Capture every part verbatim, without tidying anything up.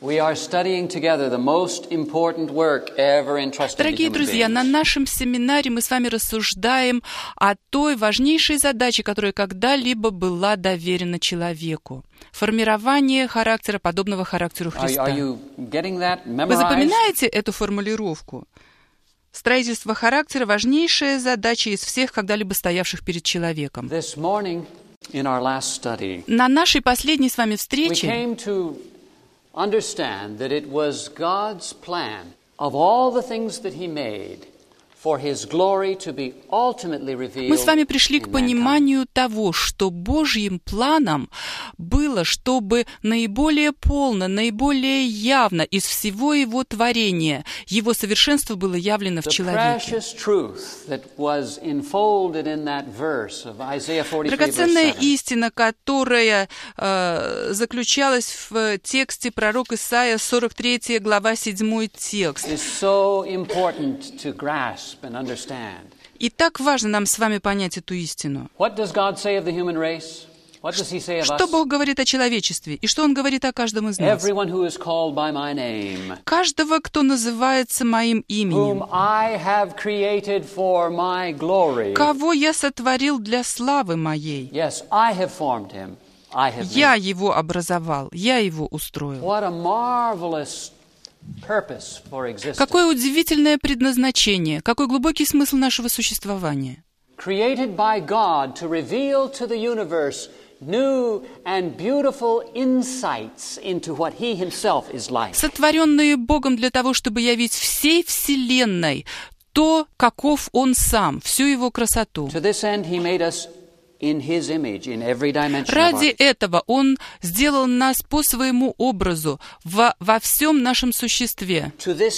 Дорогие друзья, на нашем семинаре мы с вами рассуждаем о той важнейшей задаче, которая когда-либо была доверена человеку. Формирование характера, подобного характеру Христа. Вы запоминаете эту формулировку? Строительство характера – важнейшая задача из всех, когда-либо стоявших перед человеком. На нашей последней с вами встрече understand that it was God's plan of all the things that He made for His glory to be ultimately revealed. Мы с вами пришли к пониманию того, что Божьим планом было, чтобы наиболее полно, наиболее явно из всего Его творения Его совершенство было явлено в человеке. Драгоценная истина, которая э, заключалась в тексте пророк Исаия, сорок третья глава, седьмой текст. И так важно нам с вами понять эту истину. Что Бог говорит о человечестве, и что Он говорит о каждом из нас? Каждого, кто называется моим именем, кого я сотворил для славы моей. Я его образовал, я его устроил. Какое удивительное предназначение, какой глубокий смысл нашего существования. Сотворенные Богом для того, чтобы явить всей Вселенной то, каков Он Сам, всю Его красоту. Ради этого Он сделал нас по своему образу во, во всем нашем существе.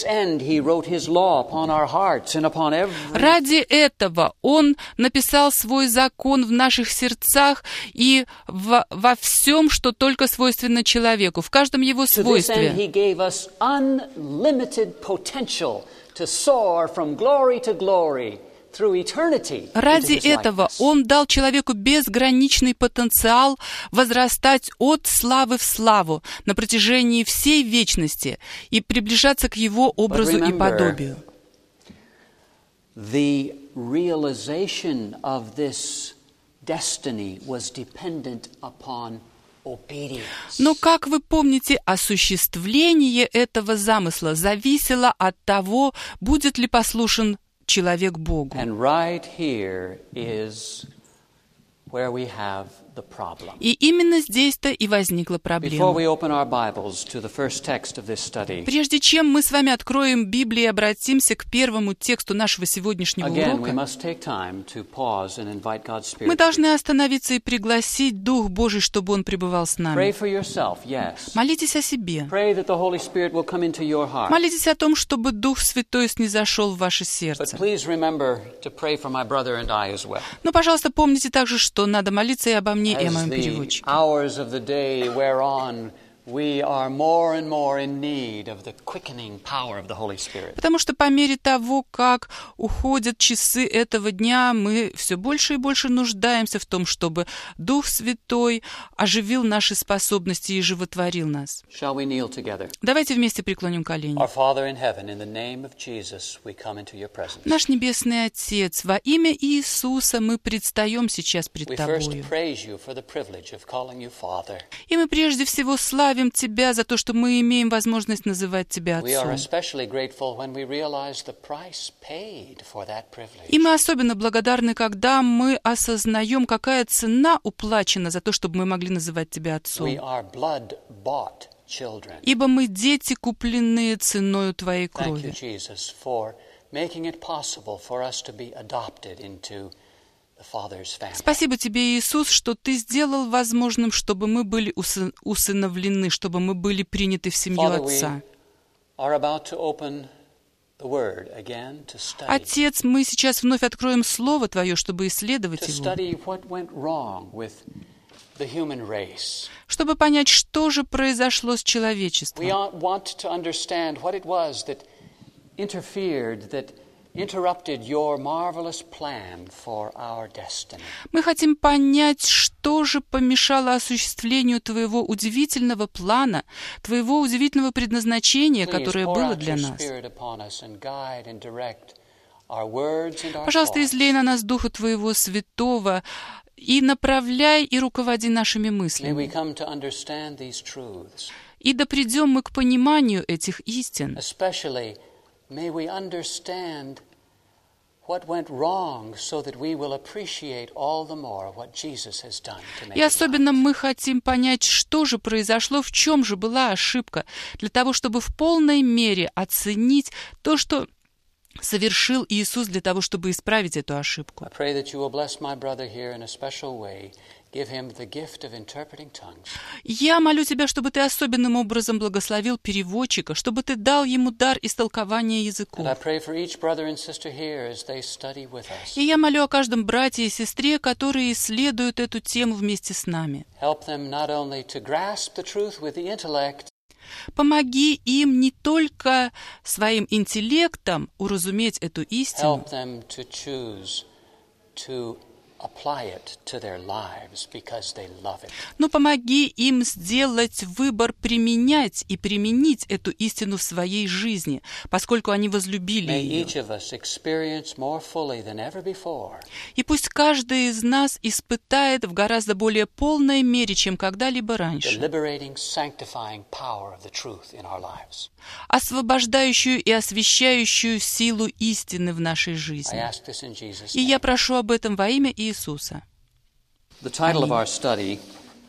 Ради этого Он написал свой закон в наших сердцах и в, во всем, что только свойственно человеку, в каждом его свойстве. Ради этого Он дал человеку безграничный потенциал возрастать от славы в славу на протяжении всей вечности и приближаться к Его образу и подобию. Но, как вы помните, осуществление этого замысла зависело от того, будет ли послушен человек Богу. И именно здесь-то и возникла проблема. Прежде чем мы с вами откроем Библию и обратимся к первому тексту нашего сегодняшнего урока, мы должны остановиться и пригласить Дух Божий, чтобы Он пребывал с нами. Молитесь о себе. Молитесь о том, чтобы Дух Святой снизошел в ваше сердце. Но, пожалуйста, помните также, что надо молиться и обо мне, и о моем переводчике. Потому что по мере того, как уходят часы этого дня, мы все больше и больше нуждаемся в том, чтобы Дух Святой оживил наши способности и животворил нас. Давайте вместе преклоним колени. Наш Небесный Отец, во имя Иисуса мы предстаем сейчас пред Тобою. И мы прежде всего славим Тебя за то, что мы имеем возможность называть Тебя Отцом. И мы особенно благодарны, когда мы осознаем, какая цена уплачена за то, чтобы мы могли называть Тебя Отцом. Ибо мы дети, купленные ценою Твоей крови. Спасибо Тебе, Иисус, что Ты сделал возможным, чтобы мы были усыновлены, чтобы мы были приняты в семью Отца. Отец, мы сейчас вновь откроем Слово Твое, чтобы исследовать его, чтобы понять, что же произошло с человечеством. interrupted your marvelous plan for our destiny? Мы хотим понять, что же помешало осуществлению Твоего удивительного плана, Твоего удивительного предназначения, Please которое pour было out для your нас. Spirit upon us and guide and direct our words and our Пожалуйста, thoughts. излей на нас Духа Твоего Святого и направляй и руководи нашими May we мыслями. come to understand these truths. И да придем мы к пониманию этих истин. Especially, may we understand what went wrong so that we will appreciate all the more what Jesus has done to make И it особенно right. мы хотим понять, что же произошло, в чем же была ошибка, для того, чтобы в полной мере оценить то, что совершил Иисус для того, чтобы исправить эту ошибку. I pray that you will bless my brother here in a special way. Give him the gift of interpreting tongues. Я молю Тебя, чтобы Ты особенным образом благословил переводчика, чтобы Ты дал ему дар истолкования And I языков. pray for each brother and sister here as they study with us. И я молю о каждом брате и сестре, которые исследуют эту тему вместе с нами. Help them not only to grasp the truth with the intellect, Помоги им не только своим интеллектом уразуметь эту истину, help them to choose to apply it to their lives because they love it. но помоги им сделать выбор применять и применить эту истину в своей жизни, поскольку они возлюбили May ее. each of us experience more fully than ever before И пусть каждый из нас испытает в гораздо более полной мере, чем когда-либо the раньше, liberating, sanctifying power of the truth in our lives. освобождающую и освящающую силу истины в нашей I жизни. ask this in Jesus' И я name. прошу об этом во имя Иисуса. The title of our study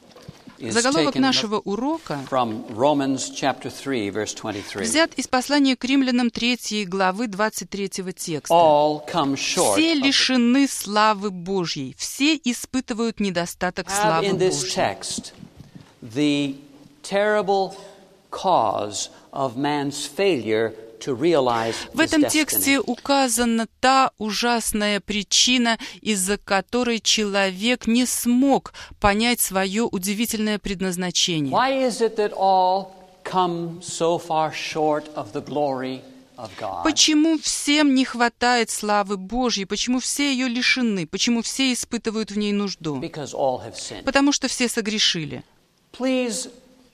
is Заголовок taken нашего урока from Romans chapter three, verse twenty-three. взят из послания к римлянам третьей главы двадцать третьего текста. All come short Все of the лишены славы Божьей, все испытывают недостаток have славы in this Божьей. text the terrible cause of man's failure to realize В his этом destiny. тексте указана та ужасная причина, из-за которой человек не смог понять свое удивительное предназначение. Why is it that all come so far short of the glory of God? Почему всем не хватает славы Божьей? Почему все ее лишены? Почему все испытывают в ней нужду? Because all have sinned. Потому что все согрешили. Please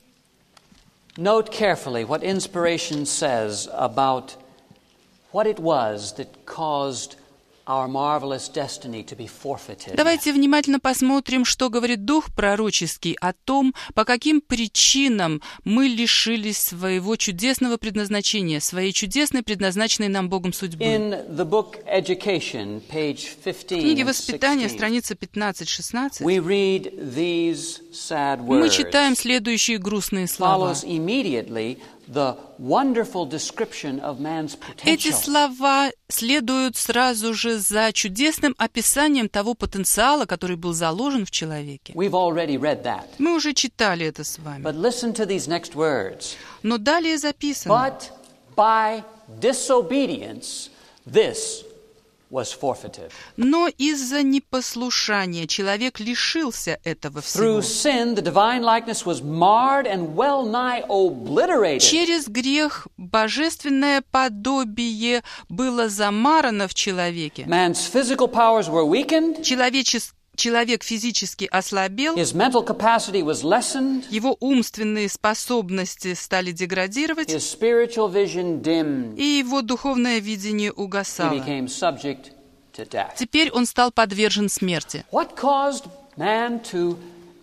note carefully what inspiration says about what it was that caused our marvelous destiny to be forfeited. Давайте внимательно посмотрим, что говорит Дух пророческий о том, по каким причинам мы лишились своего чудесного предназначения, своей чудесной, предназначенной нам Богом судьбы. In the book Education, page В fifteen книге and «Воспитание», sixteen, страница пятнадцать-шестнадцать, we read these sad мы words. читаем следующие грустные слова. Follows immediately the wonderful description of man's Эти potential. слова следуют сразу же за чудесным описанием того потенциала, который был заложен в человеке. We've already read that. Мы уже читали это с вами. But listen to these next words. Но далее записано: But by disobedience, this was forfeited. «Но из-за непослушания человек лишился этого всего. Through sin, the divine likeness was marred and well nigh obliterated. Через грех божественное подобие было замарано в человеке. Man's physical powers were weakened, Человечес- Человек физически ослабел, his mental capacity was lessened, его умственные способности стали деградировать, his spiritual vision dimmed. и его духовное видение He угасало. became subject to death. Теперь он стал подвержен смерти. What caused man to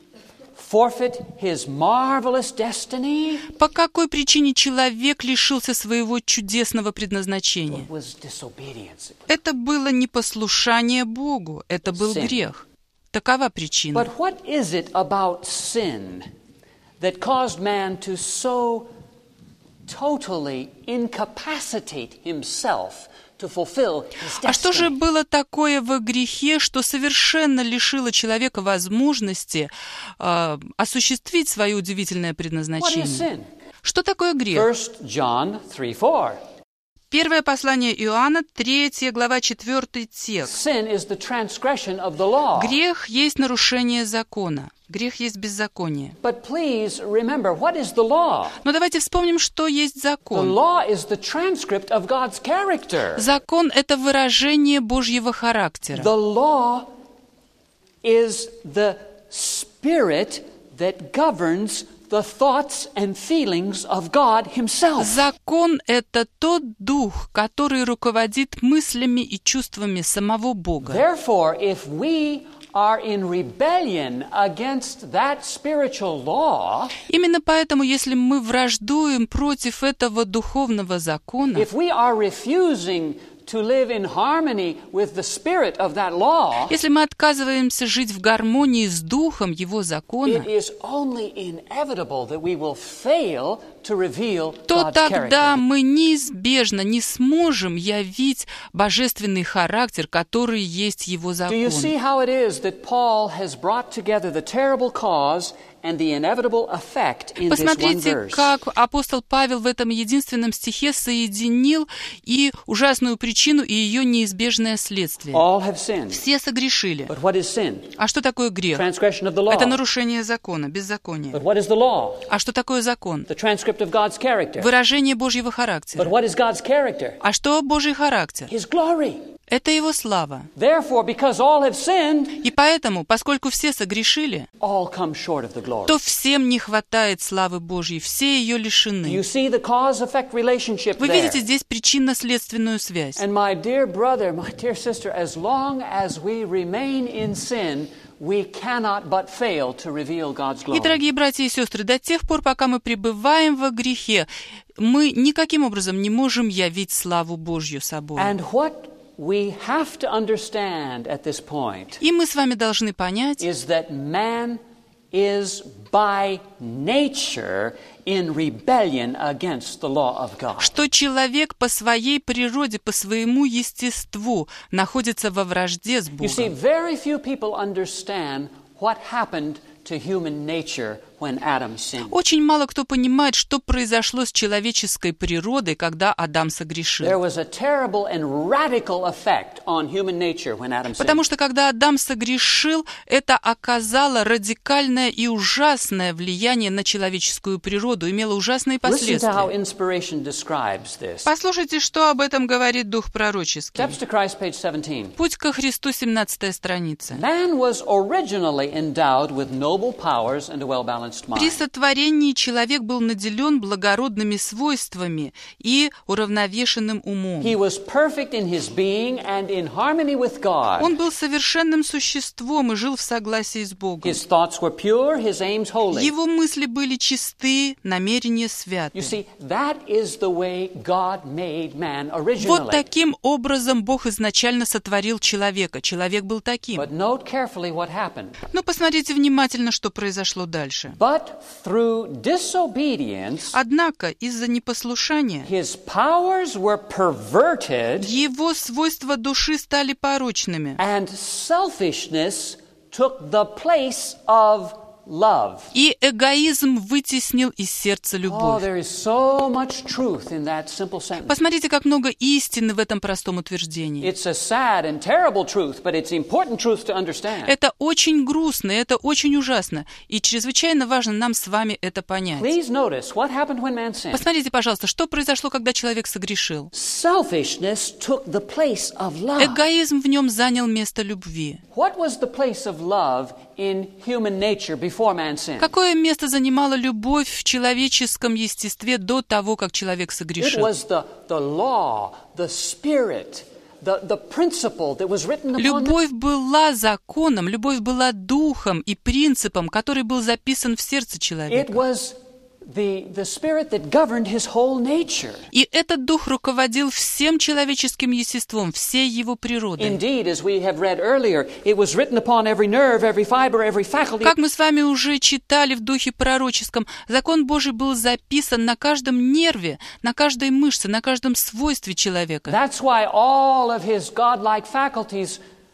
forfeit his marvelous destiny? По какой причине человек лишился своего чудесного предназначения? It was disobedience. Это было непослушание Богу, это был Sin. грех. Такова причина. But what is it about sin that caused man to so totally incapacitate himself to fulfill his А что же destiny? было такое в грехе, что совершенно лишило человека возможности э, осуществить свое удивительное What is предназначение? sin? Что такое грех? First John three four. Первое послание Иоанна, третья глава, четвертый текст. Sin is the transgression of the law. Грех есть нарушение закона. Грех есть беззаконие. But please remember, what is the law? Но давайте вспомним, что есть The закон. law is the transcript of God's character. Закон — это выражение Божьего характера. The law is the spirit that governs the thoughts and feelings of God Himself. Закон — это тот дух, который руководит мыслями и чувствами самого Бога. Therefore, if we are in rebellion against that spiritual law, Именно поэтому, если мы враждуем против этого духовного закона, if we are refusing to live in harmony with the spirit of that law, если мы отказываемся жить в гармонии с духом его it закона, is only inevitable that we will fail to reveal то God's тогда character. мы неизбежно не сможем явить божественный характер, который есть его Do you see закон. how it is that Paul has brought together the terrible cause and the inevitable effect in this one Посмотрите, verse? как апостол Павел в этом единственном стихе соединил и ужасную причину, и ее неизбежное следствие. All have sinned. Все согрешили. But what is sin? А что такое грех? Transgression of the law. Это нарушение закона, беззаконие. But what is the law? А что такое закон? The transcript of God's character. Выражение Божьего But характера. what is God's character? А что Божий характер? His glory. Это его слава. Therefore, because all have sinned, И поэтому, поскольку все согрешили, all come short of the glory. то всем не хватает славы Божьей, все ее Do you лишены. see the cause-effect relationship Вы there? видите здесь причинно-следственную связь. And my dear brother, my dear sister, as long as we remain in sin, we cannot but fail to reveal God's И, glory. дорогие братья и сестры, до тех пор, пока мы пребываем во грехе, мы никаким образом не можем явить славу Божью собой. And what we have to understand at this point И мы с вами должны понять, is that man is by nature in rebellion against the law of God. что человек по своей природе, по своему естеству находится во вражде с You see, Богом. very few people understand what happened to human nature when Adam sinned. Очень мало кто понимает, что произошло с человеческой природой, когда Адам There согрешил. was a terrible and radical effect on human nature when Adam sinned. Потому что когда Адам согрешил, это оказало радикальное и ужасное влияние на человеческую природу, имело ужасные Listen to how последствия. inspiration describes this. Послушайте, что об этом говорит Дух Пророческий. Steps to Christ, page seventeen. Путь ко Христу, семнадцатая страница. Man was originally endowed with noble powers and a well-balanced При mind. сотворении человек был наделен благородными свойствами и уравновешенным умом. He was perfect in his being and in harmony with God. Он был совершенным существом и жил в согласии с Богом. His thoughts were pure, his aims holy. Его мысли были чисты, намерения святы. You see, that is the way God made man Вот originally. таким образом Бог изначально сотворил человека. Человек был таким. But note carefully what happened. Но посмотрите внимательно, что произошло дальше. But through disobedience, Однако из-за непослушания his powers were perverted, его свойства души стали порочными, and selfishness took the place of love. и эгоизм вытеснил из сердца Oh, любовь. there is so much truth in that simple sentence. Посмотрите, как много истины в этом простом утверждении. It's a sad and terrible truth, but it's important truth to understand. Это очень грустно, это очень ужасно, и чрезвычайно важно нам с вами это понять. Please notice what happened when man sinned. Посмотрите, пожалуйста, что произошло, когда человек согрешил. Selfishness took the place of love. Эгоизм в нем занял место любви. What was the place of love in human nature before man sinned? Какое место занимала любовь в человеческом естестве до того, как человек It согрешил? was the, the law, the spirit, the, the principle that was written upon man. Любовь была законом, любовь была духом и принципом, который был записан в сердце It человека. was the, the spirit that governed his whole nature. И этот дух руководил всем человеческим естеством, всей его природой. Indeed, as we have read earlier, it was written upon every nerve, every fiber, every faculty. Как мы с вами уже читали в духе пророческом, закон Божий был записан на каждом нерве, на каждой мышце, на каждом свойстве человека. That's why all of his godlike faculties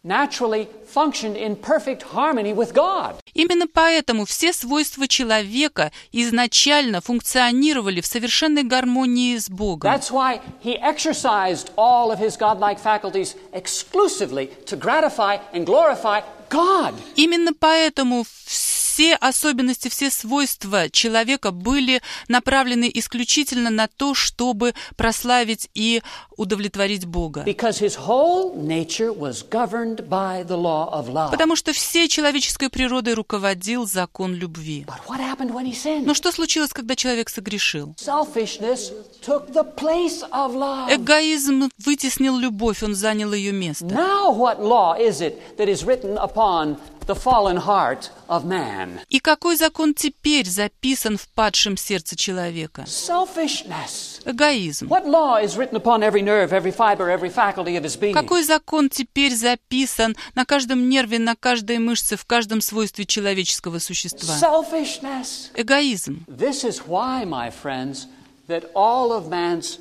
naturally functioned in perfect harmony with God. Именно поэтому все свойства человека изначально функционировали в совершенной гармонии с Богом. That's why he exercised all of his godlike faculties exclusively to gratify and glorify God. Именно поэтому все особенности, все свойства человека были направлены исключительно на то, чтобы прославить и удовлетворить Бога. Because his whole nature was governed by the law of love. Потому что всей человеческой природой руководил закон любви. But what happened when he sinned? Но что случилось, когда человек согрешил? Selfishness took the place of love. Эгоизм вытеснил любовь, он занял ее место. Now what law is it that is written upon the fallen heart of man? И какой закон теперь записан в падшем сердце человека? Selfishness. Эгоизм. What law is written upon every nerve, every fiber, every faculty of his being? Какой закон теперь записан на каждом нерве, на каждой мышце, в каждом свойстве человеческого существа? Selfishness. Эгоизм. This is why, my friends, that all of man's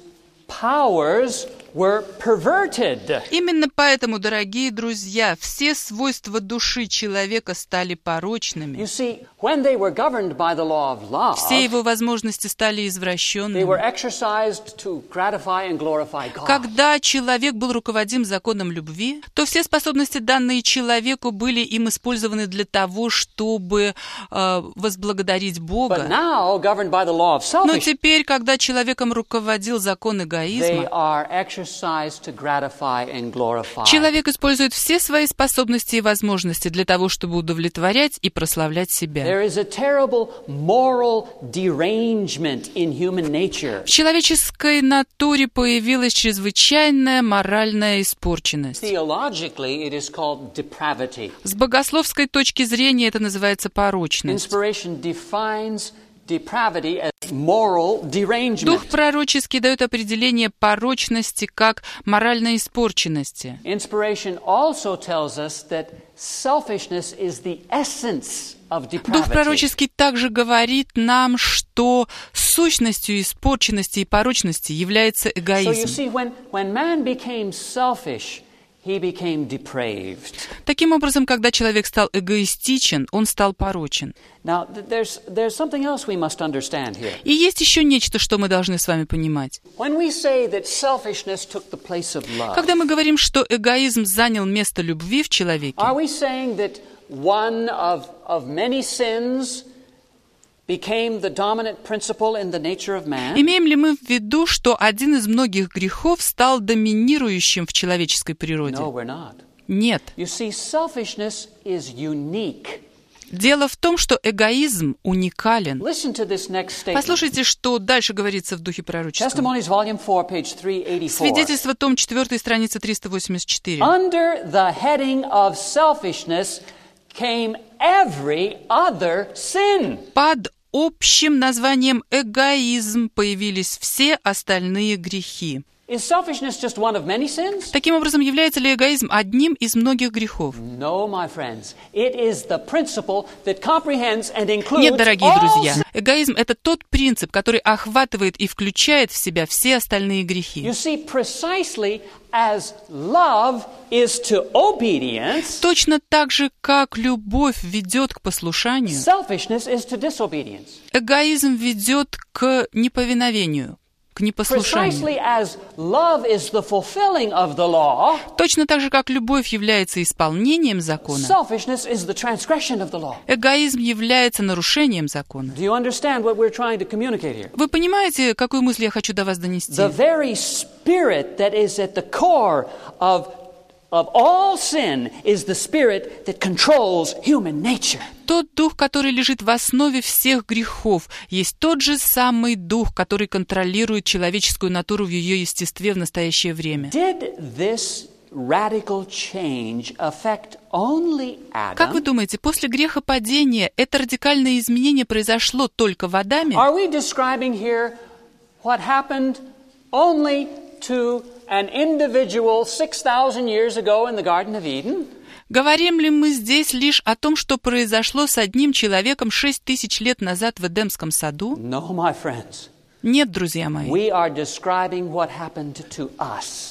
powers were perverted. Именно поэтому, дорогие друзья, все свойства души человека стали порочными. You see, when they were governed by the law of love, Все его возможности стали they were извращенными. exercised to gratify and glorify God. Когда человек был руководим законом любви, то все способности, данные человеку, были им использованы для того, чтобы э, возблагодарить But Бога. now, governed by the law of Но selfishness, теперь, когда человеком руководил закон they эгоизма, are exercised to gratify and glorify. человек использует все свои способности и возможности для того, чтобы удовлетворять и прославлять себя. There is a terrible moral derangement in human nature. В человеческой натуре появилась чрезвычайная моральная испорченность. Theologically, it is called depravity. С богословской точки зрения это называется порочность. Inspiration defines depravity as moral derangement. Дух пророческий дает определение порочности как моральной испорченности. Inspiration also tells us that selfishness is the essence of depravity. Дух пророческий также говорит нам, что сущностью испорченности и порочности является So you эгоизм. see, when, when man became selfish, he became depraved. Таким образом, когда человек стал эгоистичен, он стал порочен. Now, th- there's, there's something else we must understand here. И есть еще нечто, что мы должны с вами понимать. When we say that selfishness took the place of love, Когда мы говорим, что эгоизм занял место любви в человеке, are we saying that one of, of many sins became the dominant principle in the nature of man? имеем ли мы в виду, что один из многих грехов стал доминирующим в человеческой природе? No, we're not. Нет. You see, selfishness is unique. Дело в том, что эгоизм уникален. Listen to this next statement. Послушайте, что дальше говорится в духе пророческом. Testimonies, volume four, page three eighty-four. Свидетельство, том четыре, страница триста восемьдесят четыре. Under the heading of selfishness came every other sin. Под общим названием эгоизм появились все остальные грехи. Is selfishness just one of many sins? Таким образом, является ли эгоизм одним из многих грехов? No, my friends. It is the principle that comprehends and includes Нет, дорогие all друзья, sin. эгоизм — это тот принцип, который охватывает и включает в себя все остальные грехи. You see, precisely as love is to obedience, Точно так же, как любовь ведет к послушанию, selfishness is to disobedience. эгоизм ведет к неповиновению, к непослушанию. Precisely as love is the fulfilling of the law, Точно так же, как любовь является исполнением закона, selfishness is the transgression of the law. эгоизм является нарушением закона. Do you understand what we're trying to communicate here? Вы понимаете, какую мысль я хочу до вас донести? The very spirit that is at the core of, of all sin is the spirit that controls human nature. Тот дух, который лежит в основе всех грехов, есть тот же самый дух, который контролирует человеческую натуру в ее естестве в настоящее время. Did this radical change affect only Как вы Adam? думаете, после грехопадения это радикальное изменение произошло только в Адаме? Are we describing here what happened only to an individual six thousand years ago in the Garden of Eden? Говорим ли мы здесь лишь о том, что произошло с одним человеком шесть тысяч лет назад в Эдемском саду? No, my friends. Нет, друзья мои. We are describing what happened to us.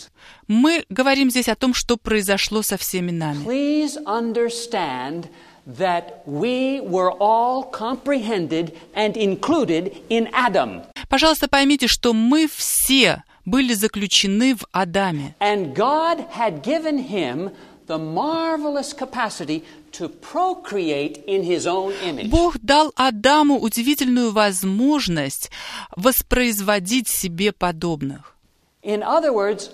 Мы говорим здесь о том, что произошло со всеми нами. Please understand that we were all comprehended and included in Adam. Пожалуйста, поймите, что мы все были заключены в Адаме. And God had given him the marvelous capacity to procreate in his own image. Бог дал Адаму удивительную возможность воспроизводить себе подобных. In other words,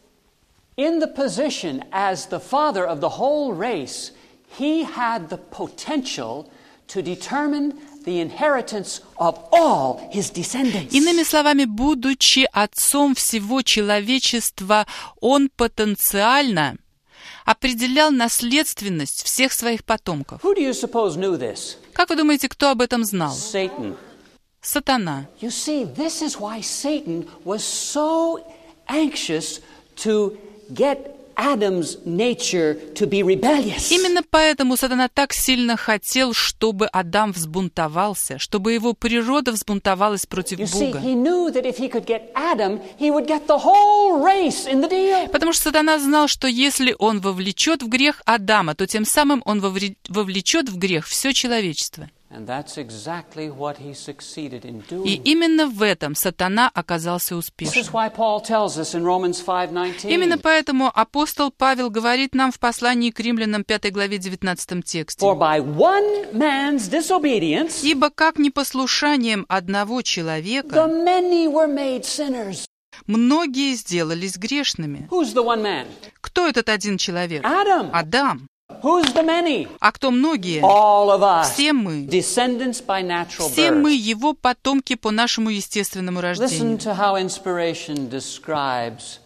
in the position as the father of the whole race, he had the potential to determine the inheritance of all his descendants. Иными словами, будучи отцом всего человечества, он потенциально определял наследственность всех своих потомков. Who do you suppose knew this? Как вы думаете, кто об этом знал? Satan. Сатана. You see, this is why Satan was so anxious to get Adam's nature to be rebellious. Именно поэтому Сатана так сильно хотел, чтобы Адам взбунтовался, чтобы его природа взбунтовалась против You see, Бога. he knew that if he could get Adam, he would get the whole race in the deal. Потому что Сатана знал, что если он вовлечет в грех Адама, то тем самым он вовре- вовлечет в грех все человечество. And that's exactly what he succeeded in И doing. именно в этом Сатана оказался This is успешным. why Paul tells us in Romans five nineteen. Именно поэтому апостол Павел говорит нам в послании к римлянам пятой главе девятнадцатом тексте. For by one man's disobedience, «Ибо как непослушанием одного человека the many were made sinners. многие сделались грешными». Who's the one man? Кто этот один человек? Adam. Адам. Who's the many? А кто многие? All of us. Все мы. Descendants by natural Все мы birth. его потомки по нашему естественному Listen рождению. to how inspiration describes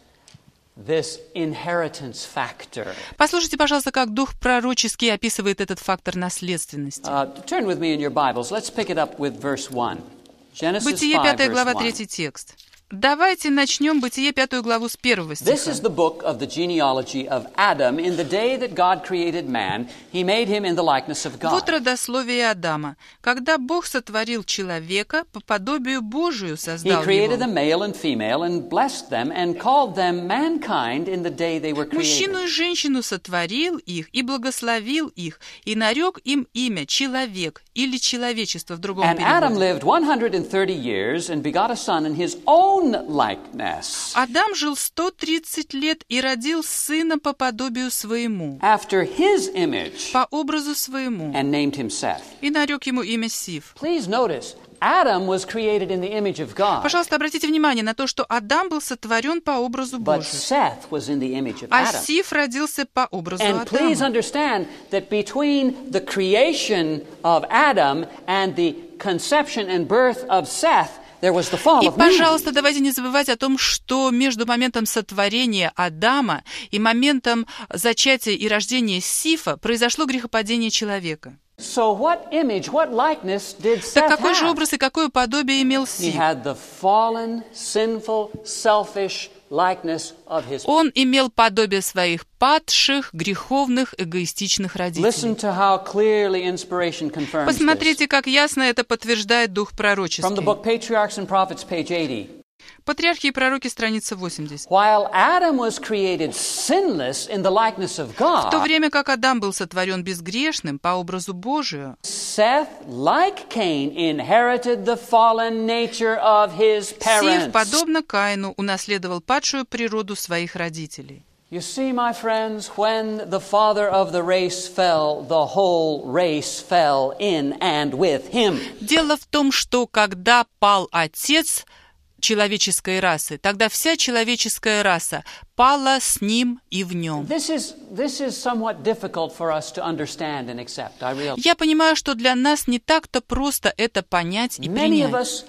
this inheritance factor. Послушайте, пожалуйста, как Дух пророческий описывает этот фактор наследственности. Uh, turn with me in your Bibles. Let's pick it up with verse one. Genesis Бытие five, пятая verse глава, one. третий текст. Давайте начнем Бытие пятую главу с первого This стиха. is the book of the genealogy of Adam. In the day that God created man, he made him in the likeness of Вот God. родословие Адама. Когда Бог сотворил человека, по подобию Божию He создал created его. them male and female and blessed them and called them mankind in the day they were Мужчину created. и женщину сотворил их и благословил их, и нарек им имя «человек» или «человечество» в другом And Adam переводе. lived one hundred thirty years and begot a son in his own likeness, Адам жил сто тридцать лет и родил сына по подобию своему, after his image, по образу своему, and named him Seth. и нарек ему имя Сиф. Please notice, Adam was created in the image of God, Пожалуйста, обратите внимание на то, что Адам был сотворен по образу but Божию, Seth was in the image of а Adam. Сиф родился по образу And please Адама. understand that between the creation of Adam and the conception and birth of Seth, there was the fall И, of man. пожалуйста, давайте не забывать о том, что между моментом сотворения Адама и моментом зачатия и рождения Сифа произошло грехопадение человека. So what image, what likeness did Так Seth какой же have? образ и какое подобие имел He Сиф? had the fallen, sinful, selfish likeness of his. Он имел подобие своих падших, греховных, эгоистичных Listen родителей. to how clearly inspiration confirms this. Посмотрите, как ясно это подтверждает Дух From the пророческий. book Patriarchs and Prophets, page eighty. Патриархи и пророки, страница восемьдесят. While Adam was created sinless in the likeness of В то God, время как Адам был сотворен безгрешным по образу Божию, Seth, like Cain, inherited the fallen nature of his Сиф, parents. подобно Каину, унаследовал падшую природу своих родителей. You see, my friends, when the father of the race fell, the whole race fell in and with him. Дело в том, что когда пал отец человеческой расы, тогда вся человеческая раса пала с ним и в нем. This is, this is somewhat difficult for us to understand and accept, I realize. Я понимаю, что для нас не так-то просто это понять и Many of принять. us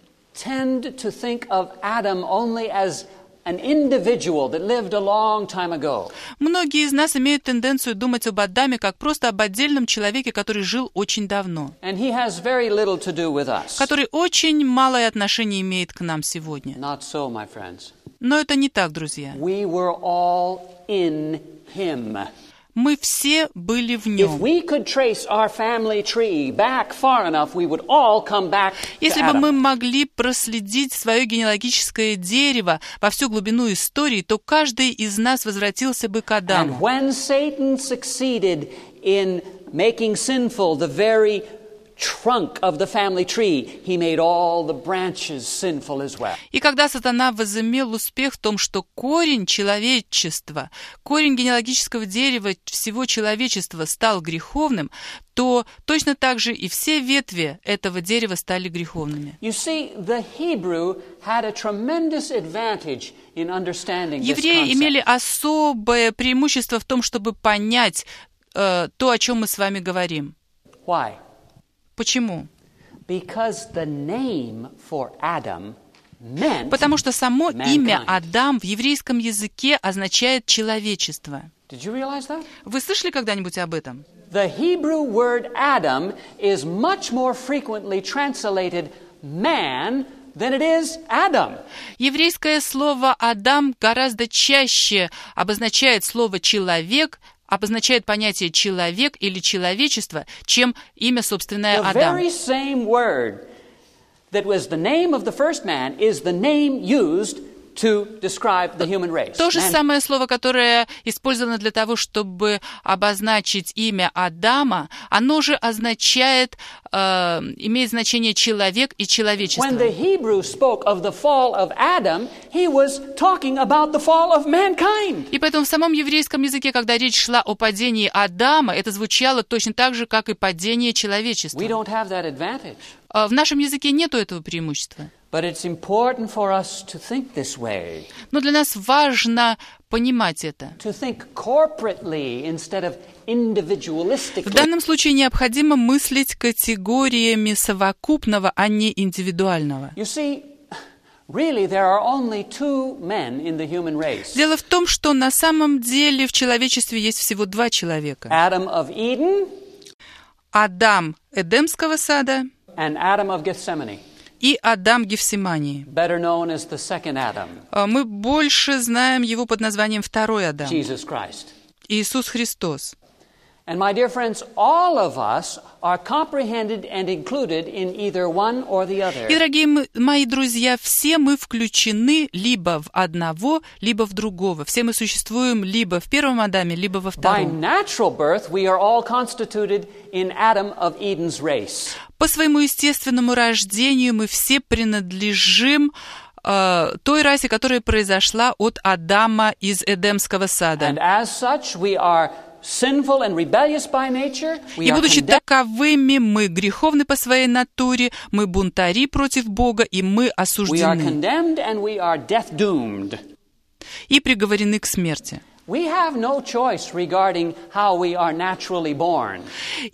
tend to think of Adam only as an individual that lived a long time ago. Многие из нас имеют тенденцию думать об Адаме как просто об отдельном человеке, который жил очень давно, And he has very little to do with us. который очень малое отношение имеет к нам сегодня. Not so, my friends. Но это не так, друзья. We were all in him. Мы все были в If нем. we could trace our family tree back far enough, we would all come back to Если бы Adam. мы могли проследить свое генеалогическое дерево во всю глубину истории, то каждый из нас возвратился бы к And Адаму. when Satan succeeded in making sinful the very trunk of the family tree, he made all the branches sinful as well. И когда сатана возымел успех в том, что корень человечества, корень генеалогического дерева всего человечества стал греховным, то точно так же и все ветви этого дерева стали греховными. You see, the Hebrew had a tremendous advantage in understanding this Евреи concept. имели особое преимущество в том, чтобы понять э, то, о чем мы с вами говорим. Why? Почему? Because the name for Adam meant Потому что само имя mankind. Адам в еврейском языке означает человечество. Did you realize that? Вы слышали когда-нибудь об этом? The Hebrew word Adam is much more frequently translated man than it is Adam. Еврейское слово «Адам» гораздо чаще обозначает слово «человек», обозначает понятие «человек» или «человечество», чем имя собственное The Адам. very same word that was the name of the first man is the name used to describe the human race. То же Man- самое слово, которое использовано для того, чтобы обозначить имя Адама, оно же означает, э, имеет значение «человек» и «человечество». When the Hebrew spoke of the fall of Adam, he was talking about the fall of mankind. И поэтому в самом еврейском языке, когда речь шла о падении Адама, это звучало точно так же, как и падение человечества. We don't have that advantage. Э, В нашем языке нету этого преимущества. But it's important for us to think this way, Но для нас важно понимать это. to think corporately instead of individualistically. В данном случае необходимо мыслить категориями совокупного, а не индивидуального. You see, really there are only two men in the human race. Дело в том, что на самом деле в человечестве есть всего два человека. Adam of Eden Адам Эдемского сада and Adam of Gethsemane, и Адам Гефсимании. better known as the second Adam, А Мы больше знаем его под названием Второй Адам, Jesus Christ. Иисус Христос. And my dear friends, all of us are comprehended and included in either one or the other. И, дорогие м- мои друзья, все мы включены либо в одного, либо в другого. Все мы существуем либо в первом Адаме, либо во By втором. natural birth, we are all constituted in Adam of Eden's race. По своему естественному рождению мы все принадлежим э, той расе, которая произошла от Адама из Эдемского сада. And as such, we are sinful and rebellious by nature. We И are будучи condemned. таковыми, мы греховны по своей натуре, мы бунтари против Бога, и мы We are осуждены condemned and we are death doomed. и приговорены к смерти. We have no choice regarding how we are naturally born.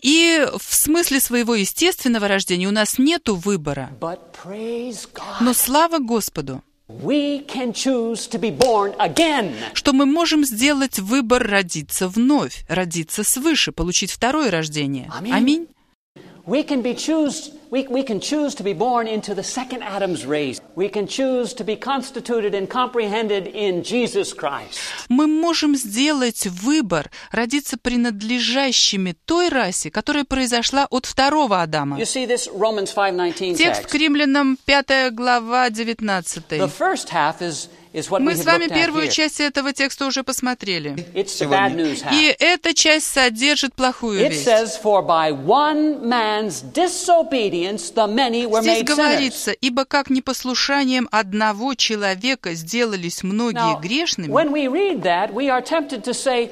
И в смысле своего естественного рождения у нас нету выбора. But praise God, Но слава Господу, we can choose to be born again. что мы можем сделать выбор родиться вновь, родиться свыше, получить второе рождение. Аминь. Аминь. We can be choose we, we can choose to be born into the second Adam's race. We can choose to be constituted and comprehended in Jesus Christ. Мы можем сделать выбор родиться принадлежащими той расе, которая произошла от второго Адама. You see this Romans five nineteen Текст к text. Римлянам, пятая глава, девятнадцатый. The first half is is what we Мы have с вами looked at первую here. часть этого текста уже посмотрели. It's the bad news half. И эта часть содержит плохую It весть. says, "For by one man's disobedience the many were Здесь made sinners." говорится, ибо как непослушанием одного человека сделались многие Now, грешными. when we read that, we are tempted to say,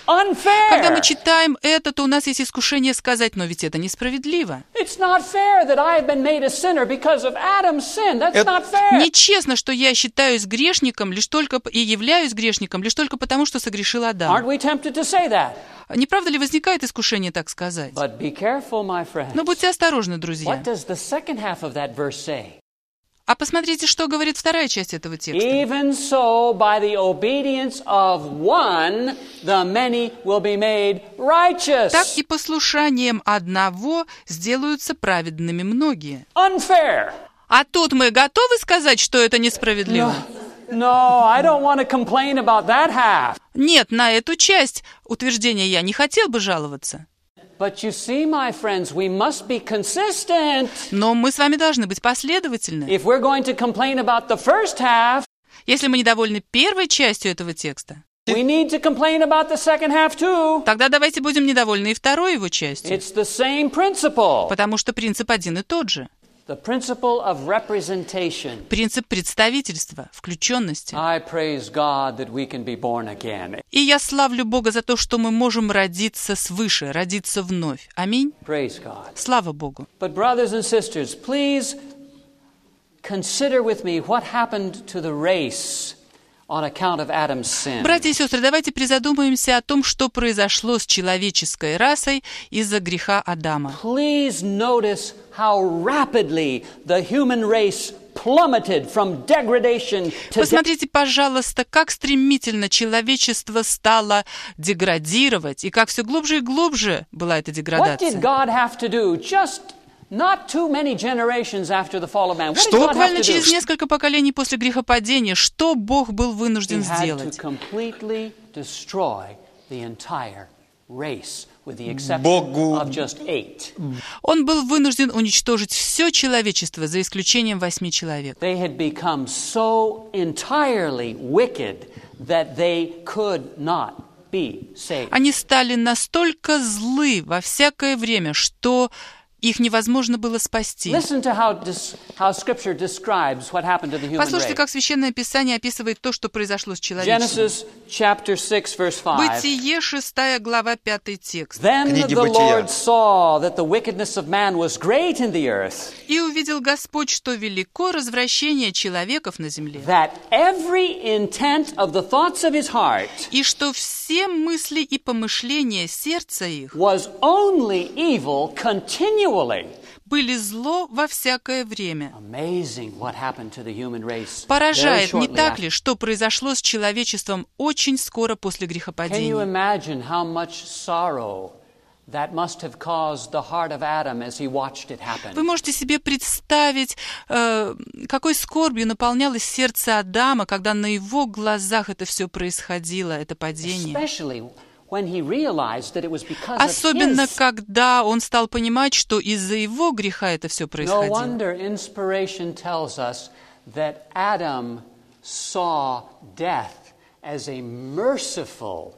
Когда мы "Unfair." читаем это, то у нас есть искушение сказать, но ведь это несправедливо. It's not fair that I have been made a sinner because of Adam's sin. That's not fair. Нечестно, что я считаюсь грешником лишь только п- и являюсь грешником лишь только потому, что согрешил Адам. Aren't we tempted to say that? Не правда ли возникает искушение так сказать? But be careful, my friend. Но будьте осторожны, друзья. What does the second half of that verse say? А посмотрите, что говорит вторая часть этого текста. Even so, by the obedience of one, the many will be made righteous. Так и послушанием одного сделаются праведными многие. Unfair. А тут мы готовы сказать, что это несправедливо? No, I don't want to complain about that half. Нет, на эту часть утверждения я не хотел бы жаловаться. But you see, my friends, we must be consistent. Но мы с вами должны быть последовательны. If we're going to complain about the first half, Если мы недовольны первой частью этого текста, we need to complain about the second half too. тогда давайте будем недовольны и второй его частью. It's the same principle. Потому что принцип один и тот же. The principle of representation. Принцип представительства, включенности. I praise God that we can be born again. И я славлю Бога за то, что мы можем родиться свыше, родиться вновь. Аминь. Praise God. Слава Богу. But brothers and sisters, please consider with me what happened to the race on account of Adam's sin. Братья и сестры, давайте призадумаемся о том, что произошло с человеческой расой из-за греха Адама. Please notice how rapidly the human race plummeted from degradation to Посмотрите, пожалуйста, как стремительно человечество стало деградировать, и как все глубже и глубже была эта What did деградация. God have to do? Just not too many generations after the fall of man. What did Что God have буквально to через do? несколько поколений после грехопадения, что Бог был He вынужден had to сделать? completely destroy the entire race, with the exception Богу- of just eight. Он был вынужден уничтожить все человечество, за исключением восьми человек. They had become so entirely wicked that they could not be saved. Они стали настолько злы во всякое время, что их невозможно было спасти. Listen to how, dis- how Scripture describes what happened to the human Послушайте, race. как Священное Писание описывает то, что произошло с человечеством. Genesis chapter six, verse five. Бытие, шестая глава, пятый текст. Then Книги the Бытия. Lord saw that the wickedness of man was great in the earth, «И увидел Господь, что велико развращение человеков на земле, that every intent of the thoughts of his heart и что все мысли и помышления сердца их was only evil continually. были зло во всякое время». Amazing what happened to the human race. Поражает, very не shortly так after. ли, что произошло с человечеством очень скоро после Can you грехопадения? imagine how much sorrow that must have caused the heart of Adam as he watched it happen? Вы можете себе представить, э, какой скорбью наполнялось сердце Адама, когда на его глазах это все происходило, это падение. Especially when he realized that it was because Особенно, of his. когда он стал понимать, что из-за его греха это все No происходило. wonder inspiration tells us that Adam saw death as a merciful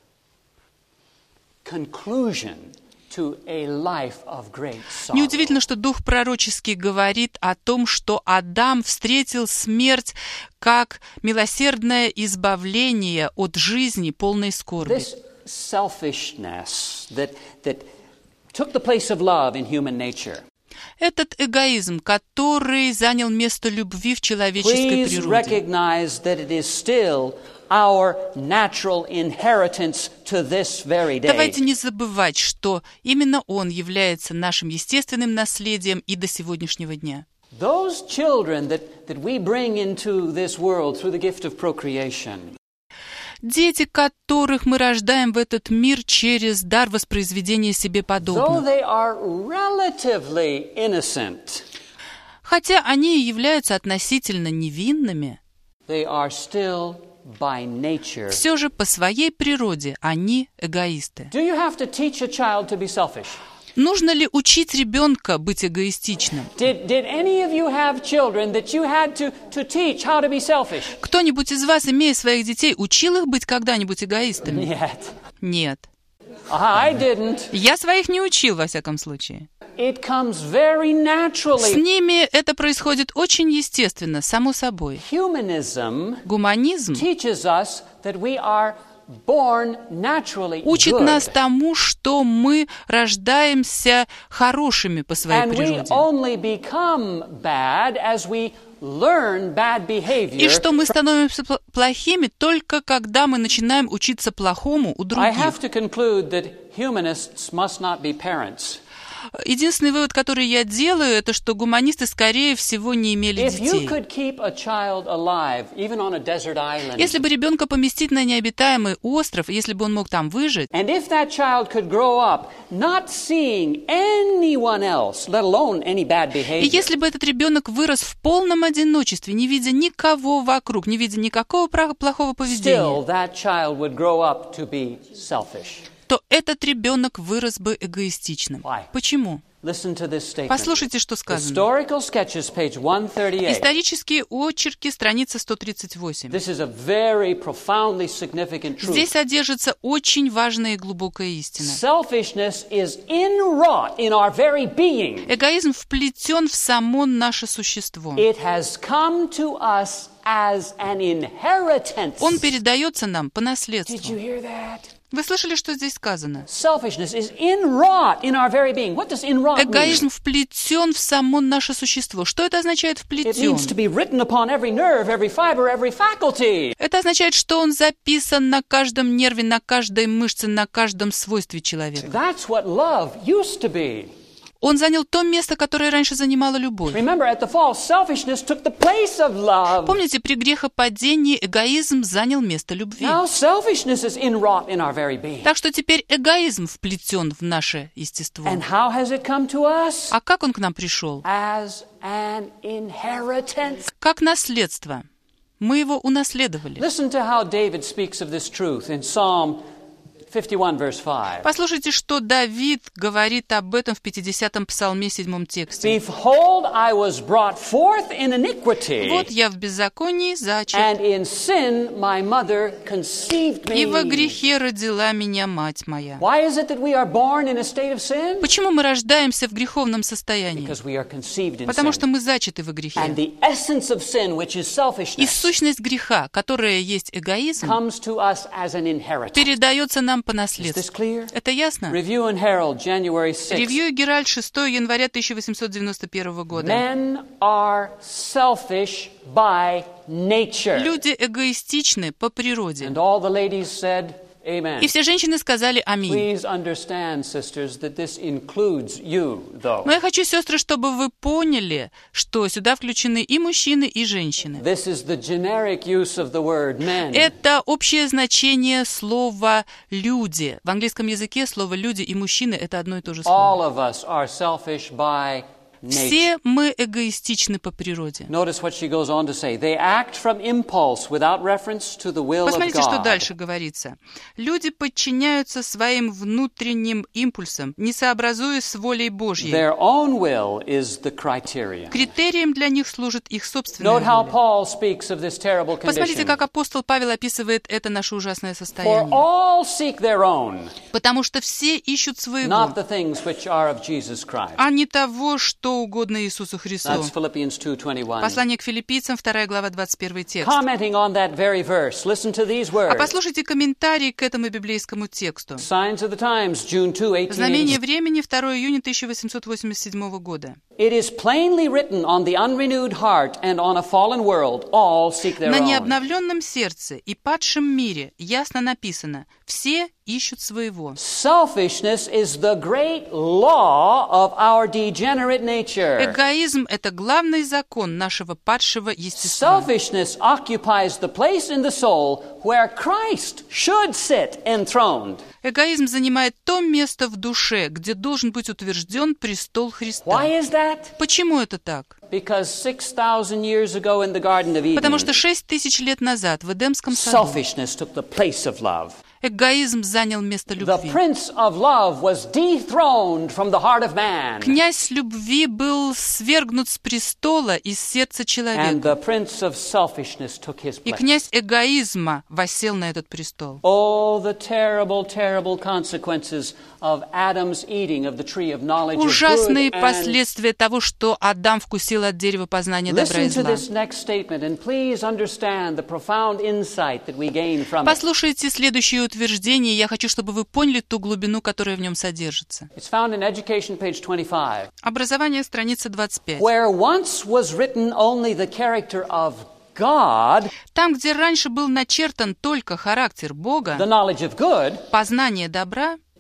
conclusion to a life of great sorrow. Неудивительно, что Дух пророческий говорит о том, что Адам встретил смерть как милосердное избавление от жизни, полной скорби. This selfishness that, that took the place of love in human nature. Этот эгоизм, который занял место любви в человеческой Please природе. recognize that it is still our natural inheritance to this very day. Давайте не забывать, что именно он является нашим естественным наследием и до сегодняшнего дня. Those children that, that we bring into this world through the gift of procreation, Дети, которых мы рождаем в этот мир через дар воспроизведения себе though подобных. they are relatively innocent, Хотя они и являются относительно невинными, they are still by nature. все же по своей природе они эгоисты. Do you have to teach a child to be selfish? Нужно ли учить ребенка быть эгоистичным? Did, did any of you have children that you had to, to teach how to be selfish? Кто-нибудь из вас, имея своих детей, учил их быть когда-нибудь эгоистами? Yet. Нет. I didn't. Я своих не учил, во всяком случае. It comes very С naturally. ними это происходит очень естественно, само собой. Humanism Гуманизм teaches us that we are born naturally учит good. нас тому, что мы рождаемся хорошими по своей And we природе. only become bad as we learn bad behavior. И что мы становимся пл- плохими только когда мы начинаем учиться плохому у I других. have to conclude that humanists must not be parents. Единственный вывод, который я делаю, это что гуманисты, скорее всего, не имели If you детей. could keep a child alive, even on a desert island, Если бы ребенка поместить на необитаемый остров, если бы он мог там выжить, and if that child could grow up not seeing anyone else, let alone any bad и behavior, если бы этот ребенок вырос в полном одиночестве, не видя никого вокруг, не видя никакого пра- плохого поведения, still that child would grow up to be selfish. то этот ребенок вырос бы эгоистичным. Why? Почему? Listen to this statement. Послушайте, что сказано. Historical sketches, page one thirty-eight. Исторические очерки, страница сто тридцать восемь. This is a very profoundly significant truth. Здесь содержится очень важная и глубокая истина. Selfishness is inwrought in our very being. Эгоизм вплетен в само наше существо. It has come to us as an inheritance. Он передается нам по Did наследству. you hear that? Вы слышали, что здесь сказано? Selfishness is inwrought in our very being. What does inwrought mean? Эгоизм вплетен в само наше существо. Что это означает It вплетен? means to be written upon every nerve, every fiber, every faculty. Это означает, что он записан на каждом нерве, на каждой мышце, на каждом свойстве человека. That's what love used to be. Он занял то место, которое раньше занимала любовь. Remember, at the fall, selfishness took the place of love. Помните, при грехопадении эгоизм занял место любви. Now selfishness is inwrought in our very being. Так что теперь эгоизм вплетен в наше естество. And how has it come to us? А как он к нам пришел? As an inheritance. Как наследство. Мы его унаследовали. Listen to how David speaks of this truth in Psalm fifty-one, verse five. Послушайте, что Давид говорит об этом в пятидесятом псалме, седьмом тексте. Behold, I was brought forth in iniquity, «Вот я в беззаконии зачат, and in sin my mother conceived и во me. грехе родила меня мать моя». Why is it that we are born in a state of sin? Почему мы рождаемся в греховном состоянии? Because we are conceived in Потому sin. что мы зачаты во грехе. And the essence of sin, which is И selfishness, сущность греха, которая есть эгоизм, comes to us as an inheritance. передается нам по Is this наследству. clear? Это ясно? Review and Herald, January sixth. Ревью и Геральт, шестого января тысяча восемьсот девяносто первого года. Men are selfish by nature. Люди эгоистичны по природе. And all the ladies said, Amen. И все женщины сказали «Аминь». Please understand, sisters, that this includes you, though. Но я хочу, сестры, чтобы вы поняли, что сюда включены и мужчины, и женщины. This is the generic use of the word men. Это общее значение слова «люди». В английском языке слово «люди» и «мужчины» — это одно и то же All слово. of us are selfish by nature. Все мы эгоистичны по природе. Notice what she goes on to say. They act from impulse without reference to the will of Посмотрите, что God. дальше говорится. Люди подчиняются своим внутренним импульсам, не сообразуясь с волей Божьей. Their own will is the criteria. Критерием для них служит их собственная Note how воля. Paul speaks of this terrible Посмотрите, condition. как апостол Павел описывает это наше ужасное For состояние. all seek their own, Потому что все ищут своего, not the things which are of Jesus Christ. а не того, что угодно Иисусу Христу. That's Philippians two twenty-one. Послание к филиппийцам, вторая глава, двадцать первый текст. Commenting on that very verse, listen to these А words. послушайте комментарии к этому библейскому тексту. Signs of the Times, June second, eighteen Знамение eighty-six. времени, второго июня тысяча восемьсот восемьдесят седьмого года. It is plainly written on the unrenewed heart and on a fallen world, all seek their На own. необновленном сердце и падшем мире ясно написано: все ищут своего. Selfishness is the great law of our degenerate nature. Эгоизм — это главный закон нашего падшего естества. Selfishness occupies the place in the soul where Christ should sit enthroned. Эгоизм занимает то место в душе, где должен быть утвержден престол Христа. Why is that? Почему это так? Because six thousand years ago in the Garden of Потому Eden, что шесть тысяч лет назад в Эдемском саду selfishness took the place of love. эгоизм занял место The любви. Prince of Love was dethroned from the heart of man. Князь любви был свергнут с престола из сердца And человека, the Prince of Selfishness took his и place. князь эгоизма воссел на этот престол. Oh, the terrible, terrible consequences of Adam's eating of the tree of knowledge of Ужасные good and... последствия того, что Адам вкусил от дерева познания добра и Listen to зла. this next statement and please understand the profound insight that we gain from it. Послушайте следующее утверждение, я хочу, чтобы вы поняли ту глубину, которая в нем содержится. It's found in Education, page twenty-five. Образование, страница двадцать пять. Where once was written only the character of God, Там, где раньше был начертан только характер the Бога, knowledge of good, познание добра,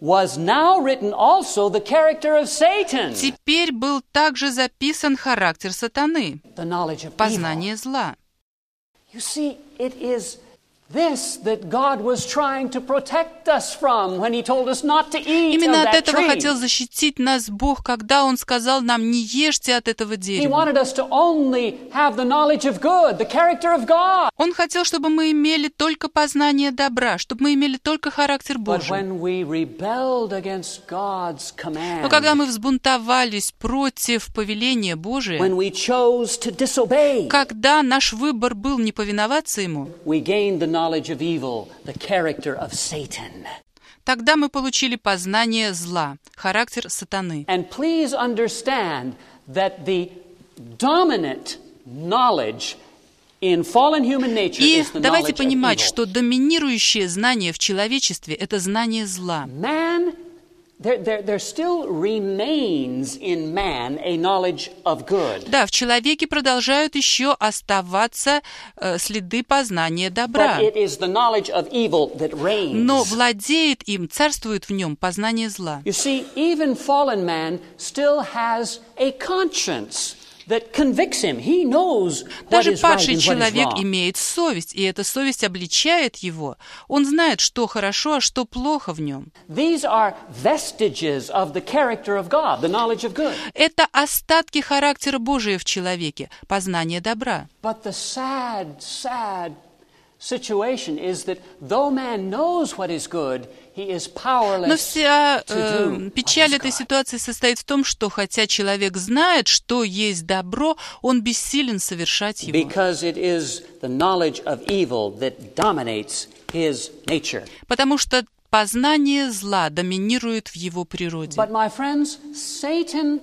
was now written also the character of Satan, Теперь был также записан характер сатаны, the knowledge of evil. познание зла. You see, it is this that God was trying to protect us from when He told us not to eat of Именно от that этого tree. хотел защитить нас Бог, когда Он сказал нам: не ешьте от этого He дерева. wanted us to only have the knowledge of good, the character of God. Он хотел, чтобы мы имели только познание добра, чтобы мы имели только характер But Божий. when we rebelled against God's Но когда command, мы взбунтовались против повеления Божия, when we chose to disobey, когда наш выбор был не повиноваться Ему, we gained the knowledge of evil, the character of Satan. тогда мы получили познание зла, характер сатаны. And please understand that the dominant knowledge in fallen human nature И is the давайте knowledge of понимать, evil. что доминирующее знание в человечестве – это знание зла. Man, there, there, there still remains in man a knowledge of good. Да, в человеке продолжают еще оставаться э, следы познания добра, But it is the knowledge of evil that reigns. но владеет им, царствует в нем познание зла. You see, even fallen man still has a conscience that convicts him. He knows what Даже is right падший and what is человек wrong. имеет совесть, и эта совесть обличает его. Он знает, что хорошо, а что плохо в нем. These are vestiges of the character of God, the knowledge of good. Это остатки характера Божия в человеке, познание добра. But the sad, sad situation is that though man knows what is good, he is Но powerless вся to э, do печаль what is этой good. ситуации состоит в том, что хотя человек знает, что есть добро, он бессилен совершать его. Because it is the knowledge of evil that dominates his nature. Потому что познание зла доминирует в его природе. But my friends, Satan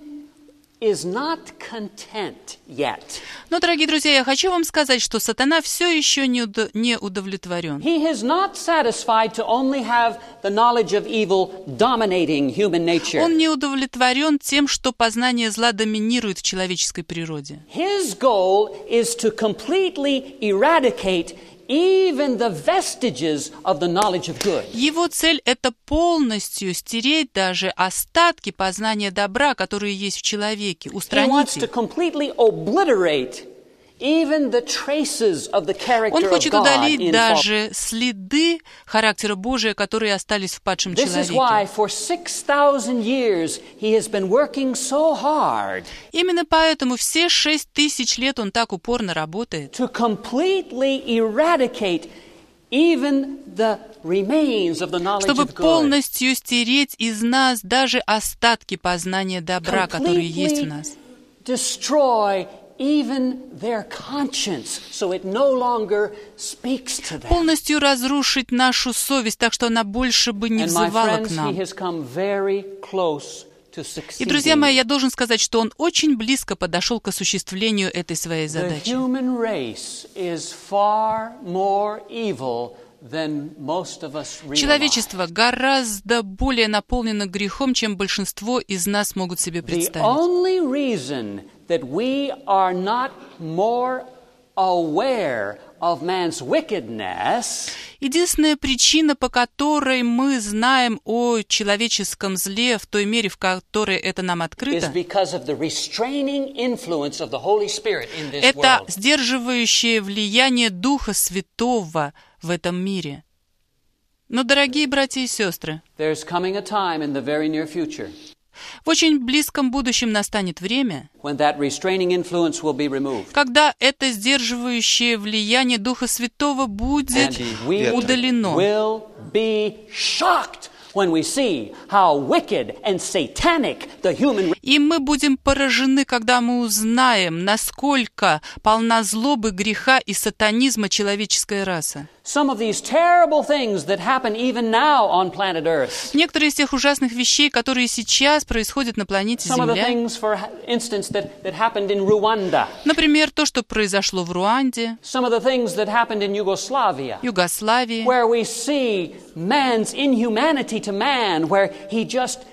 is not content yet. Но, дорогие друзья, я хочу вам сказать, что сатана все еще не, удо- не удовлетворен. He is not satisfied to only have the knowledge of evil dominating human nature. Он не удовлетворен тем, что познание зла доминирует в человеческой природе. His goal is to completely eradicate even the vestiges of the knowledge of good. Его цель – это полностью стереть даже остатки познания добра, которые есть в человеке, He устранить wants to их. completely obliterate even the traces of the character Он of хочет God удалить in fallen. даже следы характера Божия, которые остались в падшем This is why человеке. for six thousand years he has been working so hard Именно поэтому все шесть тысяч лет он так упорно работает, to completely eradicate even the remains of the knowledge чтобы of good. полностью стереть из нас даже остатки познания добра, которые есть в нас. Destroy even their conscience, so it no longer speaks to them. Полностью разрушить нашу совесть, так что она больше бы не And my взывала friends, к he нам. has come very close to И, друзья мои, succeeding. я должен сказать, что он очень близко подошел к осуществлению этой своей The задачи. human race is far more evil than most of us realize. Человечество гораздо более наполнено грехом, чем большинство из нас могут себе The представить. only reason that we are not more aware of man's wickedness Единственная причина, по которой мы знаем о человеческом зле в той мере, в которой это нам is открыто, because of the restraining influence of the Holy Spirit in this это world. сдерживающее влияние Духа Святого в этом мире. Но, дорогие братья и сестры, There's coming a time in the very near future в очень близком будущем настанет время, when that restraining influence will be removed. когда это сдерживающее влияние Духа Святого будет And we удалено. will be shocked when we see how wicked and satanic the human И мы будем поражены, когда мы узнаем, насколько полна злобы, греха и сатанизма человеческая раса. Some of these terrible things that happen even now on planet Earth. Некоторые из тех ужасных вещей, которые сейчас происходят на планете Some of the Земля, things, for instance, that, that happened in Rwanda. например, то, что произошло в Руанде, Some of the things that happened in Yugoslavia. Югославии, Where we see man's inhumanity to man, where he just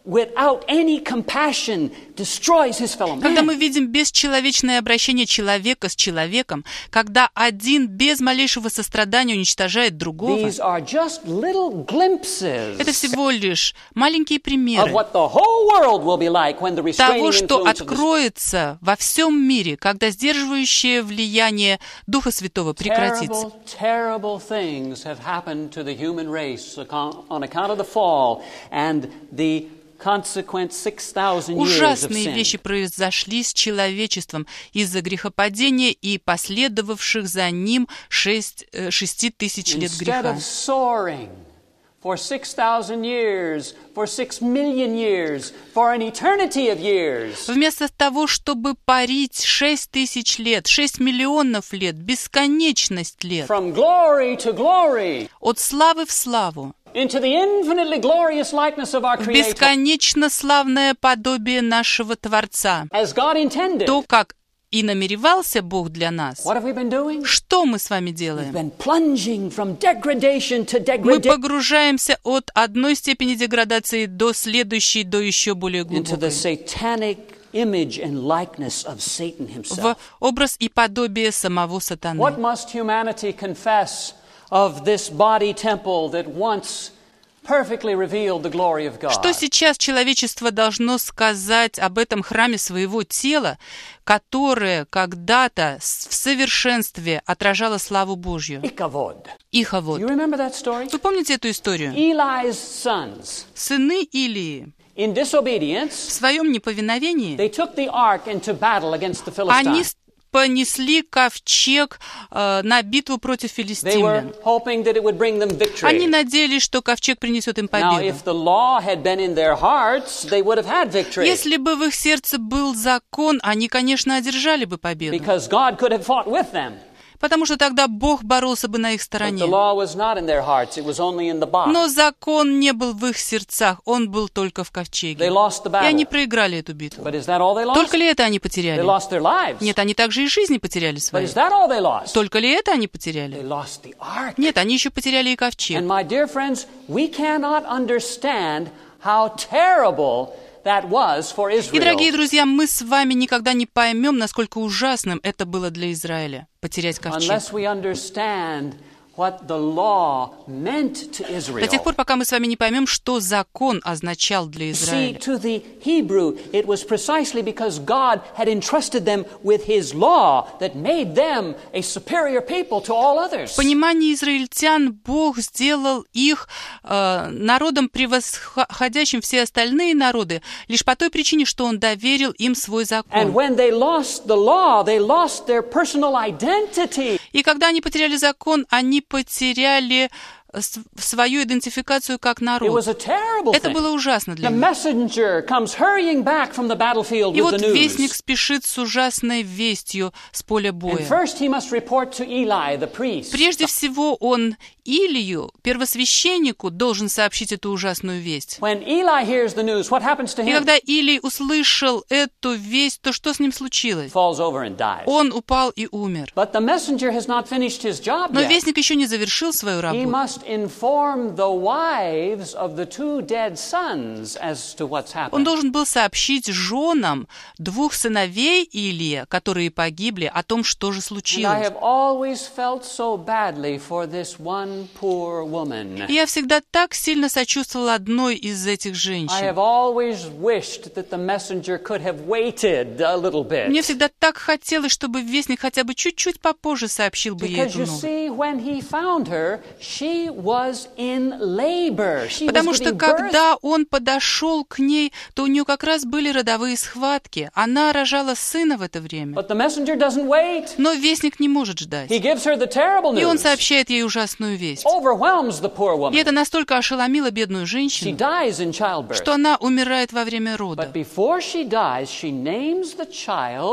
without any compassion destroys his fellow man. Когда мы видим бесчеловечное обращение человека с человеком, когда один без малейшего сострадания уничтожает другого, These are just little glimpses это всего лишь маленькие of примеры what the whole world will be like when the того, restraining что influence of the откроется во всем мире, когда сдерживающее влияние Духа Святого прекратится. Terrible, terrible things have happened to the human race on account of the fall and the consequent six thousand years of Ужасные sin. вещи произошли с человечеством из-за грехопадения и последовавших за ним шесть, э, шести тысяч лет Instead греха. of soaring for six thousand years, for six million years, for an eternity of years, Вместо того, чтобы парить шесть тысяч лет, шесть миллионов лет, бесконечность лет, from glory to glory, от славы в славу, into the infinitely glorious likeness of our в Creator, бесконечно славное подобие нашего Творца, as God intended. то, как и намеревался Бог для нас. What have we been doing? Что мы с вами We've делаем? been plunging from degradation to Мы degradation погружаемся от одной степени деградации до следующей, до еще более into the глубокой, satanic image and likeness of Satan в himself. образ и подобие самого сатаны. What must humanity confess of this body temple that once perfectly revealed the glory of God? Что сейчас человечество должно сказать об этом храме своего тела, которое когда-то с- в совершенстве отражало славу Божью? Ichabod. Иховод. You remember that story? Вы помните эту историю? Eli's sons, Сыны Илии in в disobedience, своем неповиновении, they took the ark into battle against the они Philistines. понесли ковчег э, на битву против They филистимлян. were hoping that it would bring them Они victory. надеялись, что ковчег принесет им Now, победу. if the law had been in their hearts, they would have had victory. Если бы в их сердце был закон, они, конечно, одержали бы победу. Because God could have fought with them. Потому что тогда Бог боролся бы на их But стороне. the law was not in their hearts, it was only in the box. Но закон не был в их сердцах, он был только в ковчеге. They lost the И они battle. проиграли эту битву. But is that all they lost? Только ли это они They потеряли? lost their lives. Нет, они также и жизни потеряли But свои. is that all they lost? Только ли это они They потеряли? lost the ark. Нет, они еще потеряли и ковчег. And my dear friends, we cannot understand how terrible that was for И, дорогие Israel друзья, мы с вами никогда не поймем, насколько ужасным это было для Израиля — потерять ковчег. unless we understand what the law meant to До тех Israel. пор, пока мы с вами не поймем, что закон означал для See, Израиля. to the Hebrew, it was precisely because God had entrusted them with His law that made them a superior people to all others. В понимании израильтян Бог сделал их э, народом, превосходящим все остальные народы, лишь по той причине, что Он доверил им свой And закон. when they lost the law, they lost their personal identity. И когда они потеряли закон, они потеряли с- свою идентификацию как It народ. was a terrible Это thing. было ужасно для The них. messenger comes hurrying back from the battlefield И with вот the вестник news. спешит с ужасной вестью с поля And боя. first he must report to Eli, the priest. Прежде всего, он Илию, первосвященнику, должен сообщить эту ужасную весть. When Eli hears the news, what happens to И him? когда Илий услышал эту весть, то что с ним случилось? Falls over and dies. Он упал и умер. But the messenger has not finished his job Но yet. вестник еще не завершил свою He работу. must inform the wives of the two dead sons as to what's Он happened. должен был сообщить женам двух сыновей Илия, которые погибли, о том, что же And I случилось. have always felt so badly for this one poor woman. И я всегда так сильно сочувствовала одной из этих I женщин. have always wished that the messenger could have waited a little bit. Мне всегда так хотелось, чтобы вестник хотя бы чуть-чуть попозже сообщил бы ей Because эту you новость. see, when he found her, she was in labor. She was Потому что giving birth. когда он подошел к ней, то у нее как раз были родовые схватки. Она рожала сына в это время. But the messenger doesn't wait. Но вестник не может ждать. He gives her the terrible И он news. сообщает ей ужасную весть. Overwhelms the poor И woman. это настолько ошеломило бедную She женщину, dies in childbirth. что она умирает во время But рода. before she dies, she names the child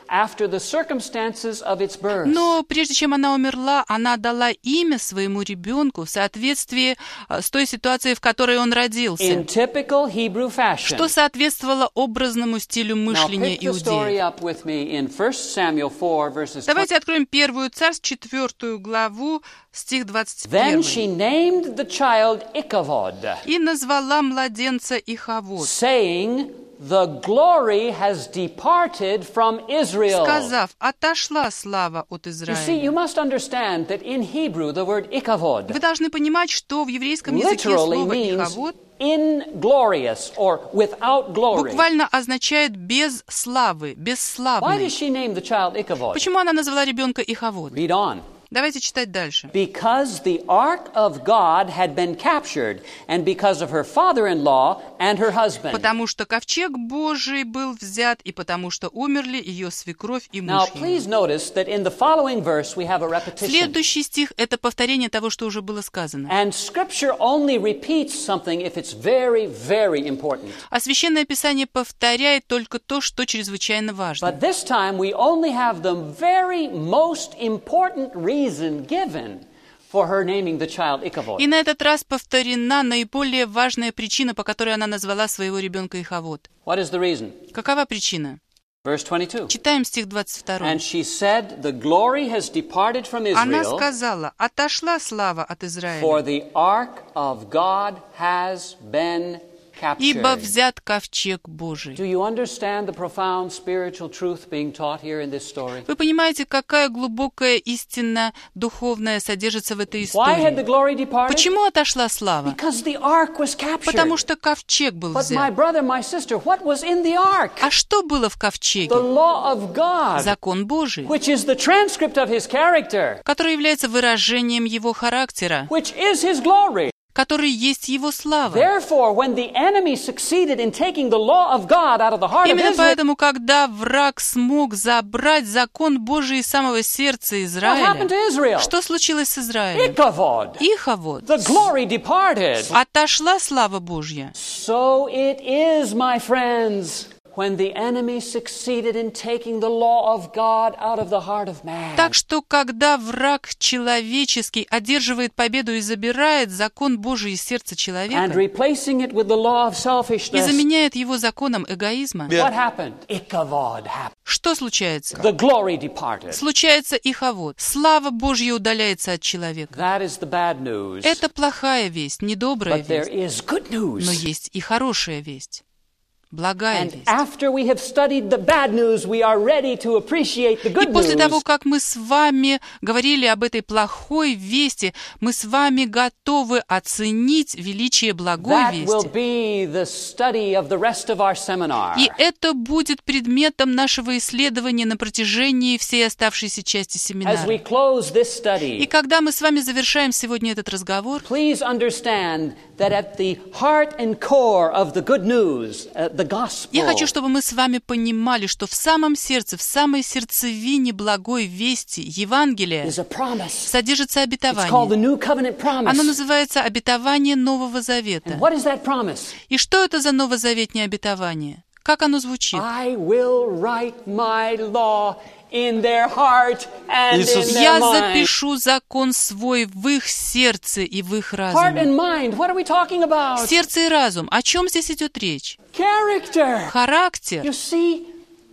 after the circumstances of its birth. Но прежде чем она умерла, она дала имя своему ребенку в соответствии э, с той ситуацией, в которой он родился, In typical Hebrew fashion. что соответствовало образному стилю Now мышления pick the story иудеев. up with me in First Samuel four, verses Давайте откроем первую Царств, четвертую главу, стих двадцать Then один. she named the child Ichabod, «И назвала младенца Ихавод, saying, The glory has departed from Israel. сказав, отошла слава от You see, Израиля». you must understand that in Hebrew the word Ichabod Вы должны понимать, что в еврейском языке literally слово means «Ихавод» inglorious or without glory. буквально означает «без славы», Why «бесславный». does she name the child Ichabod? Почему она назвала ребенка Ихавод? Read on. Давайте читать дальше. Because the ark of God had been captured, and because of her father-in-law and her husband. Потому что ковчег Божий был взят, и потому что умерли ее свекровь и Now, муж please ее. notice that in the following verse we have a repetition. Следующий стих – это повторение того, что уже было сказано. And Scripture only repeats something if it's very, very important. А Священное Писание повторяет только то, что чрезвычайно важно. But this time we only have the very most important reason given for her naming the child Ichabod. И на этот раз повторена наиболее важная причина, по которой она назвала своего ребенка Ихавод. What is the reason? Какова причина? Verse twenty-two. Читаем стих двадцать два. And she said, The glory has departed from Она Israel, сказала, отошла слава от for Израиля, the ark of God has been ибо captured. взят ковчег Божий. Do you understand the profound spiritual truth being taught here in this story? Вы понимаете, какая глубокая истина духовная содержится в этой Why had the истории? glory departed? Почему отошла слава? Because the ark was captured. Потому что ковчег был But my взят. brother, my sister, what was in the ark? А что было в The ковчеге? law of God, Закон Божий, which is the transcript of his character, который является выражением его характера, which is his glory. который есть его слава. Therefore, when the enemy succeeded in taking the law of God out of the heart of Именно Israel, поэтому, когда враг смог забрать закон Божий из самого сердца what happened Израиля, to Israel? что случилось с Израилем? Ichabod. Ихавод. The glory departed. Отошла слава Божья. So it is, my friends, when the enemy succeeded in taking the law of God out of the heart of man. Так что, когда враг человеческий одерживает победу и забирает закон Божий из сердца And человека replacing it with the law of и selfishness, заменяет его законом эгоизма, what happened? Ichabod happened. что случается? The glory departed. Случается Ихавод. Слава Божья удаляется от человека. That is the bad news. Это плохая весть, недобрая But there весть. is good Но news. есть и хорошая весть. Благая And весть. after we have studied the bad news, we are ready to appreciate the И good после того, news. как мы с вами говорили об этой плохой вести, мы с вами готовы оценить величие благой That will вести. be the study of the rest of our seminar. И это будет предметом нашего исследования на протяжении всей оставшейся части As we семинара. close this И study, когда мы с вами завершаем сегодня этот разговор, please understand that at the heart and core of the good news, uh, the gospel, я хочу, чтобы мы с вами понимали, что в самом сердце, в самой сердцевине благой вести Евангелия is a promise. содержится It's called the обетование. New Covenant Оно promise. называется обетование Нового Завета. And what is that promise? И что это за новозаветнее обетование? Как оно звучит? I will write my law in their heart and Иисус. in their Я mind. запишу закон свой в их сердце и в их Heart разуме. and mind. What are we talking about? Сердце и разум. О чем здесь идет речь? Character. Характер. You see,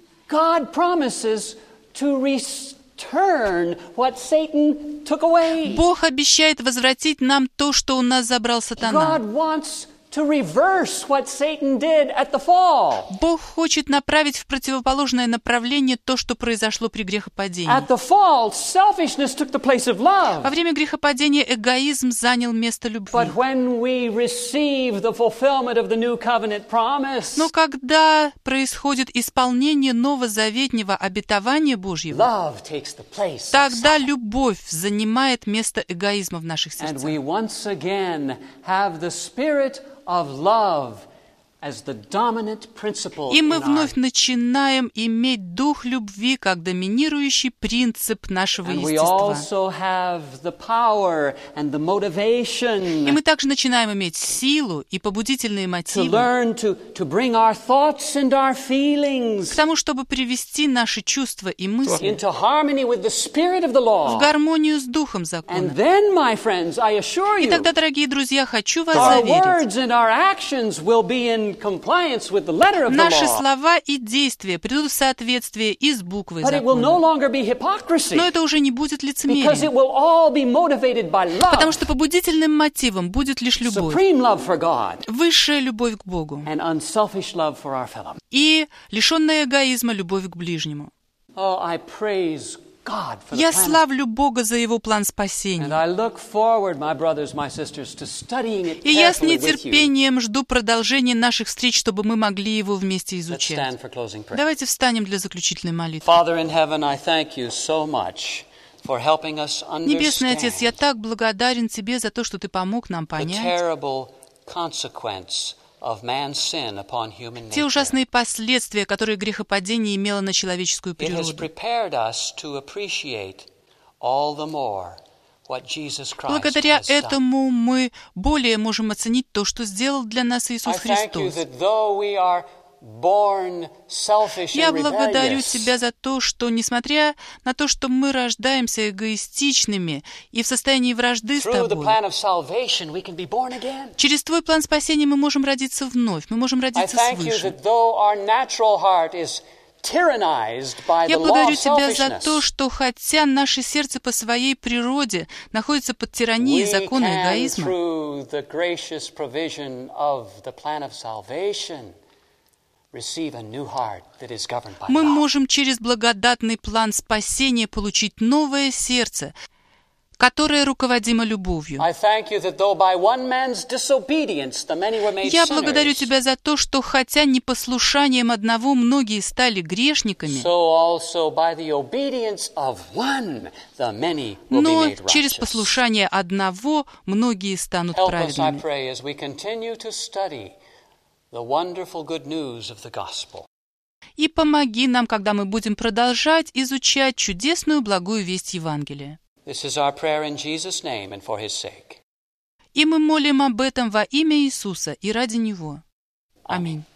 God promises to return what Satan took away. Бог обещает возвратить нам то, что у нас забрал сатана. God wants to reverse what Satan did at the fall. Бог хочет направить в противоположное направление то, что произошло при грехопадении. At the fall, selfishness took the place of love. Во время грехопадения эгоизм занял место любви. But when we receive the fulfillment of the new covenant promise, Но когда происходит исполнение новозаветнего обетования Божьего, love takes the place. тогда любовь занимает место эгоизма в наших And сердцах. we once again have the spirit of love as the dominant principle И мы in our вновь начинаем иметь дух любви как доминирующий принцип нашего And we естества. also have the power and the И motivation мы также начинаем иметь силу и побудительные to мотивы learn to, to bring our thoughts and our feelings к тому, чтобы привести наши чувства и мысли into harmony with the spirit of the в law. гармонию с духом And закона. then, my friends, I assure И you, тогда, дорогие друзья, хочу вас our заверить, words and our actions will be in compliance with the letter of the наши law. слова и действия придут в соответствие и с буквой But it will no закона. longer be hypocrisy, Но это уже не будет because лицемерием, it will all be motivated by потому love, что побудительным мотивом будет лишь любовь, supreme love for God, высшая любовь к Богу and unselfish love for our fellow. и лишенная эгоизма любовь к ближнему. Oh, I praise God for the Я plan. славлю Бога за Его план And спасения. I look forward, my brothers, my sisters, to studying it И я с carefully with you. нетерпением жду продолжения наших встреч, чтобы мы могли его вместе Let's изучать. stand for closing prayer. Давайте встанем для заключительной молитвы. Father in heaven, I thank you so much for helping us Небесный Отец, я understand так благодарен Тебе за то, что Ты помог нам the понять terrible consequence of man's sin upon human те nature. ужасные последствия, которые грехопадение имело на человеческую It has природу. prepared us to appreciate all the more what Jesus Christ Благодаря has done. этому мы более можем оценить то, что сделал для нас I Иисус thank you Христос. that though we are born selfish Я and благодарю rebellious, Тебя за то, что, несмотря на то, что мы рождаемся эгоистичными и в состоянии вражды с through the Тобой, plan of salvation, we can be born again. через Твой план спасения мы можем родиться вновь, мы можем I родиться thank you свыше. that though our natural heart is tyrannized by the Я law благодарю of Тебя за то, selfishness, что хотя наше сердце по своей природе находится под тиранией we закона can, эгоизма, through the gracious provision of the plan of salvation, receive a new heart that is governed by мы love. можем через благодатный план спасения получить новое сердце, которое руководимо любовью. I thank you that though by one man's disobedience the many were made Я благодарю sinners, Тебя за то, что хотя непослушанием одного многие стали грешниками, so also by the obedience of one the many will be но made через righteous. послушание одного многие станут Help us, I праведными. pray, as we continue to study the wonderful good news of the gospel. И помоги нам, когда мы будем продолжать изучать чудесную благую весть Евангелия. This is our prayer in Jesus' name and for his sake. И мы молим об этом во имя Иисуса и ради Него. Аминь.